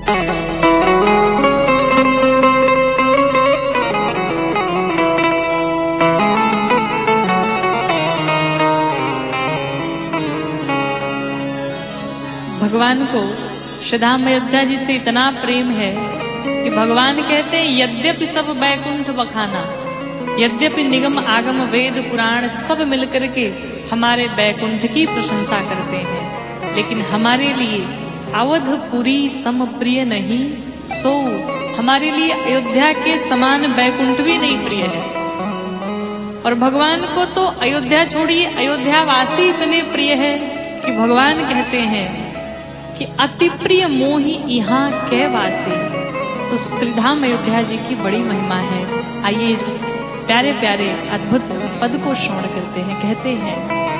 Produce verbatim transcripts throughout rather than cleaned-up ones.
भगवान को श्री धाम अयोध्या जी से इतना प्रेम है कि भगवान कहते हैं यद्यपि सब बैकुंठ बखाना, यद्यपि निगम आगम वेद पुराण सब मिलकर के हमारे बैकुंठ की प्रशंसा करते हैं, लेकिन हमारे लिए अवधपुरी सम प्रिय नहीं, सो हमारे लिए अयोध्या के समान बैकुंठ भी नहीं प्रिय है। और भगवान को तो अयोध्या छोड़िए अयोध्या वासी इतने प्रिय है कि भगवान कहते हैं कि अति प्रिय मोहि यहाँ कै वासी। तो श्रीधाम अयोध्या जी की बड़ी महिमा है। आइए इस प्यारे प्यारे अद्भुत पद को श्रवण करते हैं। कहते हैं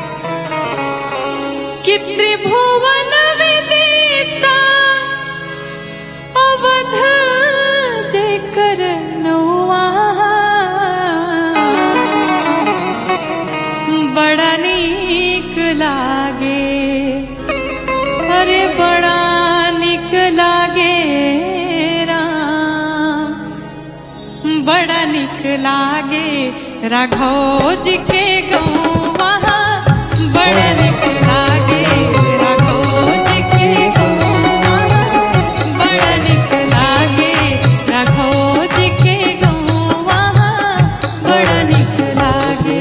कि त्रिभुवन विदिता अवध जय कर नौआ, बड़ा नीक लागे, अरे बड़ा निक लागे राम, बड़ा निक लागे राघव जी के गौवा, बड़ा निक लागे राघव जी के गौवा, बड़ा निक लागे राघव जी के गौवा, बड़ा निक लागे।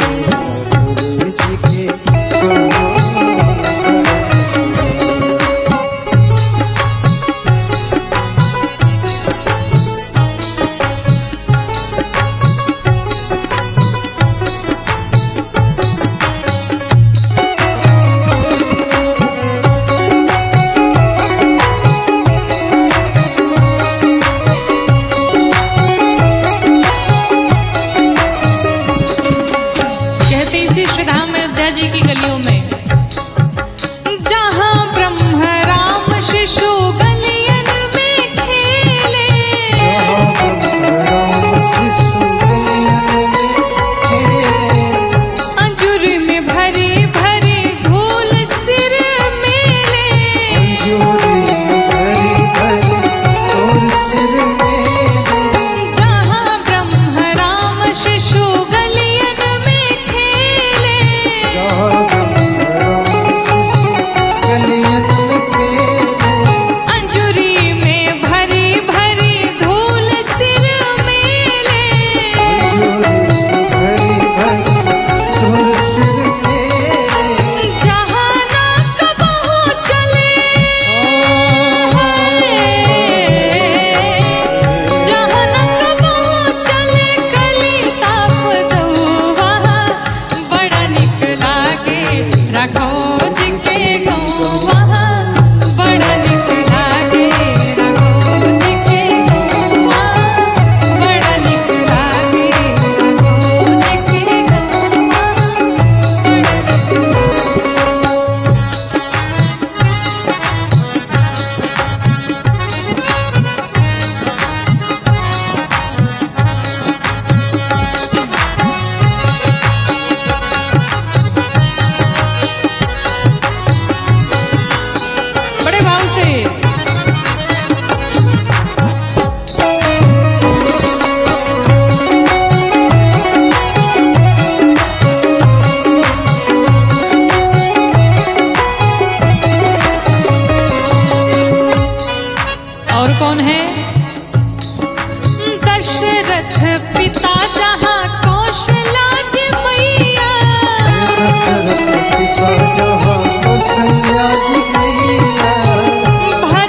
जी की गलियों में जहां ब्रह्म राम शिशु गलियन में खेले, अंजुर में भरी भरी धूल सिर मेले, जहां ब्रह्म राम शिशु गलियन में खेले, अंजुरी में भरी भरी धूल सिर मेले, जहाँ नाक बहू चले, जहाँ नाक बहू चले कली ताप दौवा, बड़ा निक लागे राघव जी के गौवा, बड़ा निक लागे राघव जी के गौवा, बड़ा निक लागे राघव जी के गौवा, बड़ा बड़े भाव से और कौन है? दशरथ पिता जहाँ कौशला जी मैया, दशरथ पिता जहाँ कौशल्या जी मैया,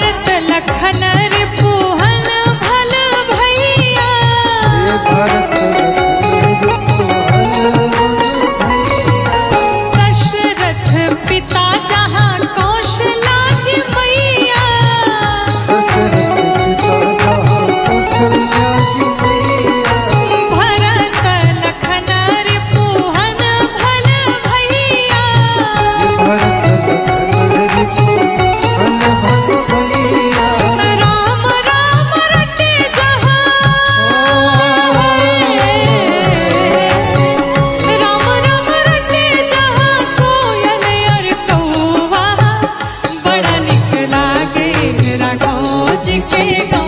जी के